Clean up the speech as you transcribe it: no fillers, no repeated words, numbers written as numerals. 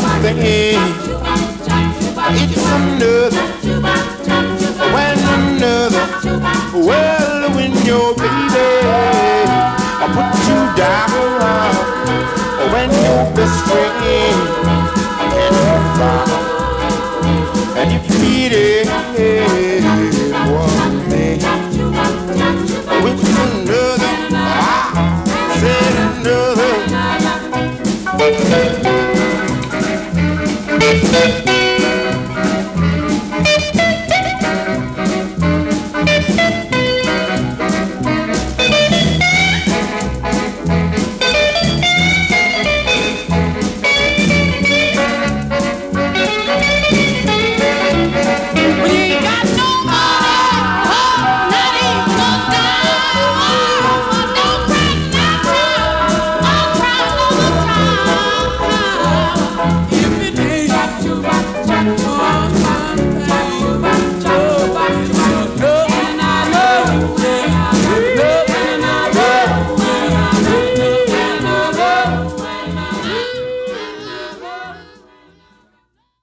thing. It's another, when another, well, when your baby I put you down, when your best friend and you found, and you feel it, one man, with another, I said another.